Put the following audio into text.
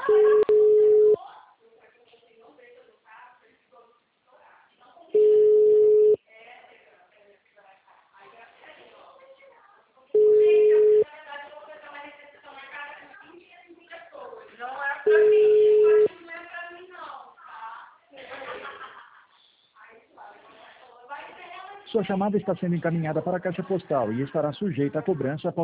Sua chamada está sendo encaminhada para a caixa postal e estará sujeita a cobrança após